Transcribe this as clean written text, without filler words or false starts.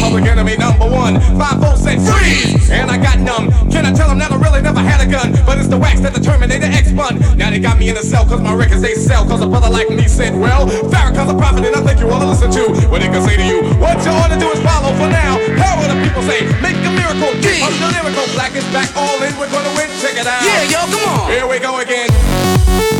Public Enemy #1. 5-4 said freeze, and I got numb. Can I tell them that I really never had a gun? But it's the wax that the Terminator X spun. Now they got me in a cell cause my records they sell. Cause a brother like me said, well, Farrakhan's a prophet and I think you wanna listen to what he can say to you. What you ought to do is follow for now. How will the people say, make a miracle, keep up the lyrical. Black is back, all in, we're gonna win, check it out. Yeah, yo, come on. Here we go again.